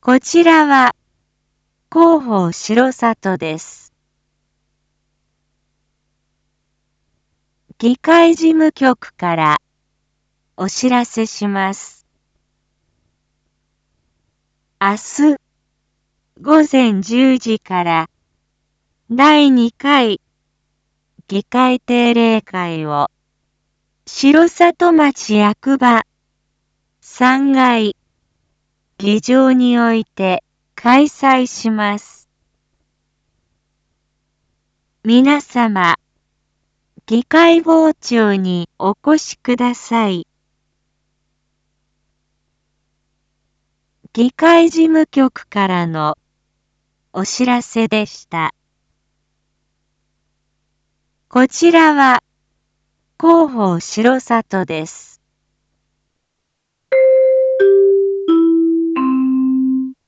こちらは広報城里です。議会事務局からお知らせします。明日午前10時から第2回議会定例会を城里町役場3階議場において開催します。皆様、議会傍聴にお越しください。議会事務局からのお知らせでした。こちらは広報城里です。